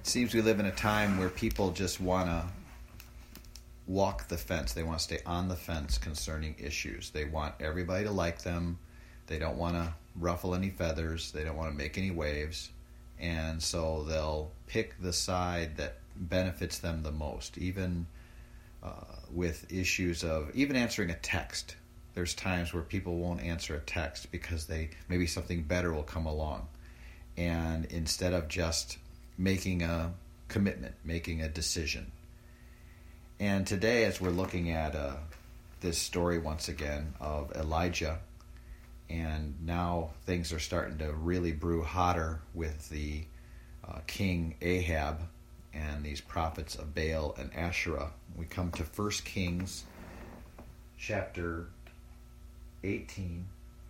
It seems we live in a time where people just want to walk the fence. They want to stay on the fence concerning issues. They want everybody to like them. They don't want to ruffle any feathers. They don't want to make any waves. And so they'll pick the side that benefits them the most, even with issues of even answering a text. There's times where people won't answer a text because maybe something better will come along. And instead of just making a commitment, making a decision. And today, as we're looking at this story once again of Elijah, and now things are starting to really brew hotter with the king Ahab and these prophets of Baal and Asherah. We come to 1 Kings chapter 18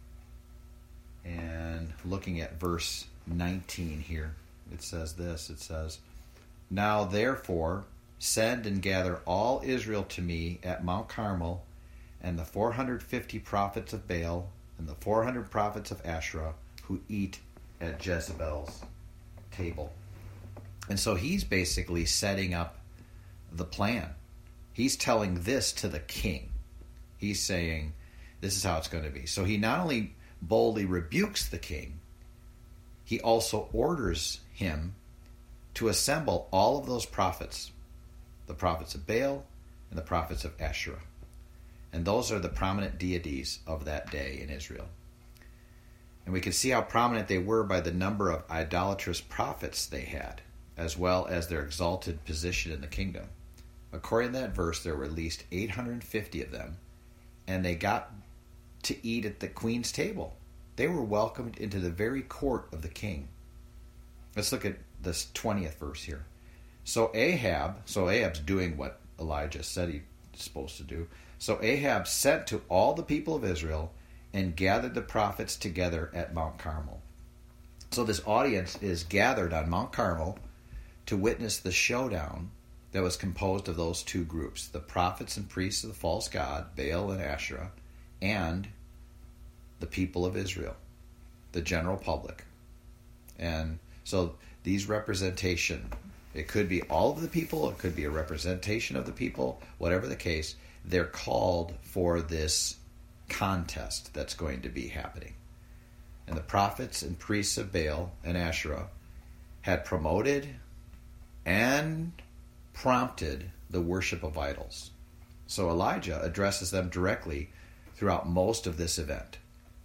and looking at verse 19 here. It says this, "Now therefore send and gather all Israel to me at Mount Carmel, and the 450 prophets of Baal and the 400 prophets of Asherah who eat at Jezebel's table." And so he's basically setting up the plan. He's telling this to the king. He's saying, this is how it's going to be. So he not only boldly rebukes the king, he also orders him to assemble all of those prophets, the prophets of Baal and the prophets of Asherah. And those are the prominent deities of that day in Israel. And we can see how prominent they were by the number of idolatrous prophets they had, as well as their exalted position in the kingdom. According to that verse, there were at least 850 of them, and they got to eat at the queen's table. They were welcomed into the very court of the king. Let's look at this 20th verse here. So Ahab's doing what Elijah said he's supposed to do. So Ahab sent to all the people of Israel and gathered the prophets together at Mount Carmel. So this audience is gathered on Mount Carmel to witness the showdown that was composed of those two groups, the prophets and priests of the false god, Baal and Asherah, and the people of Israel, the general public. And so these representation, it could be all of the people, it could be a representation of the people, whatever the case, they're called for this contest that's going to be happening. And the prophets and priests of Baal and Asherah had promoted and prompted the worship of idols. So Elijah addresses them directly throughout most of this event.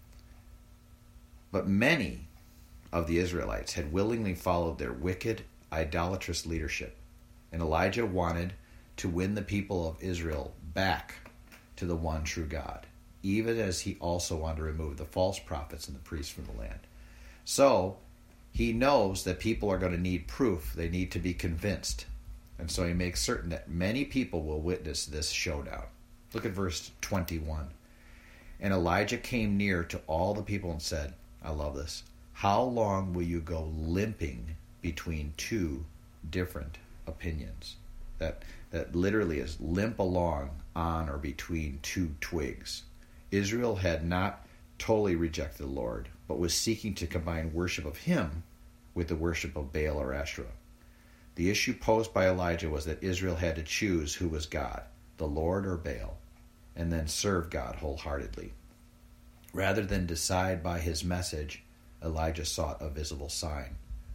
But many of the Israelites had willingly followed their wicked, idolatrous leadership. And Elijah wanted to win the people of Israel back to the one true God, even as he also wanted to remove the false prophets and the priests from the land. So he knows that people are going to need proof. They need to be convinced. And so he makes certain that many people will witness this showdown. Look at verse 21. "And Elijah came near to all the people and said," I love this, "How long will you go limping between two different opinions?" That literally is limp along on or between two twigs. Israel had not totally rejected the Lord, but was seeking to combine worship of him with the worship of Baal or Asherah. The issue posed by Elijah was that Israel had to choose who was God, the Lord or Baal, and then serve God wholeheartedly. Rather than decide by his message, Elijah sought a visible sign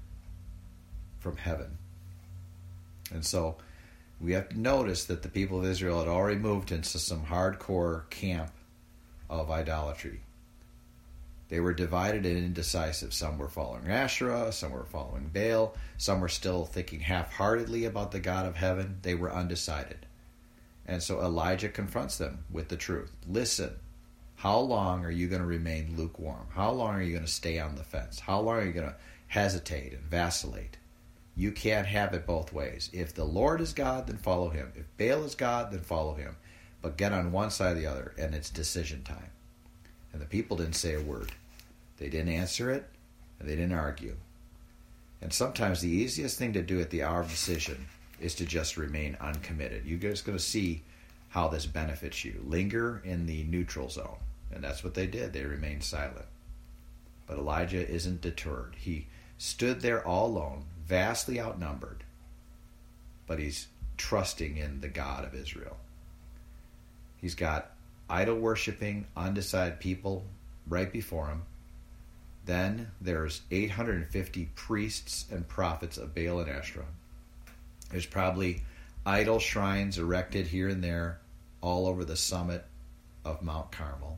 from heaven. And so we have to notice that the people of Israel had already moved into some hardcore camp of idolatry. They were divided and indecisive. Some were following Asherah, some were following Baal, some were still thinking half-heartedly about the God of heaven. They were undecided. And so Elijah confronts them with the truth. Listen, how long are you going to remain lukewarm? How long are you going to stay on the fence? How long are you going to hesitate and vacillate? You can't have it both ways. If the Lord is God, then follow him. If Baal is God, then follow him. But get on one side or the other, and it's decision time. And the people didn't say a word. They didn't answer it, and they didn't argue. And sometimes the easiest thing to do at the hour of decision is to just remain uncommitted. You're just going to see how this benefits you. Linger in the neutral zone. And that's what they did. They remained silent. But Elijah isn't deterred. He stood there all alone, vastly outnumbered, but he's trusting in the God of Israel. He's got idol-worshiping, undecided people right before him. Then there's 850 priests and prophets of Baal and Asherah. There's probably idol shrines erected here and there all over the summit of Mount Carmel.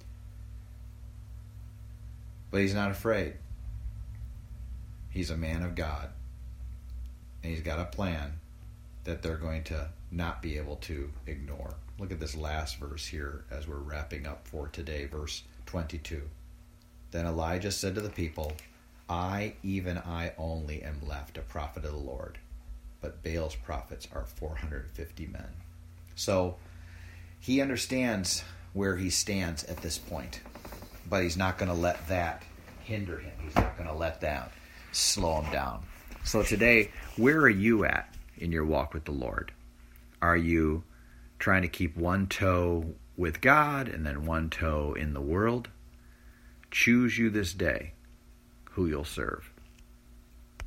But he's not afraid. He's a man of God. And he's got a plan that they're going to not be able to ignore. Look at this last verse here as we're wrapping up for today, verse 22. Then Elijah said to the people, I, even I only, am left a prophet of the Lord, but Baal's prophets are 450 men. So he understands where he stands at this point, but he's not going to let that hinder him. He's not going to let that slow him down. So today, where are you at in your walk with the Lord? Are you trying to keep one toe with God and then one toe in the world? Choose you this day who you'll serve.